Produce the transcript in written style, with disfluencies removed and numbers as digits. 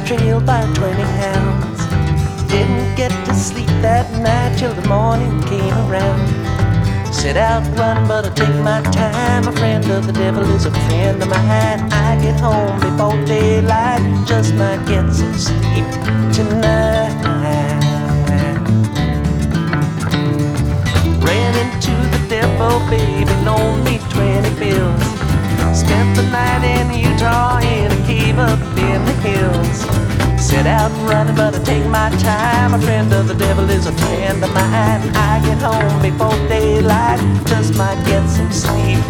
trailed by 20 hounds. Didn't get to sleep that night till the morning came around. Set out running, but I take my time. A friend of the devil is a friend of mine. I get home before daylight, just might get some sleep tonight. Ran into the devil, baby, loaned me 20 bills. Spent the night in Utah in a cave up in the hills. Set out running, but I take my time. A friend of the devil is a friend of mine. I get home before daylight, just might get some sleep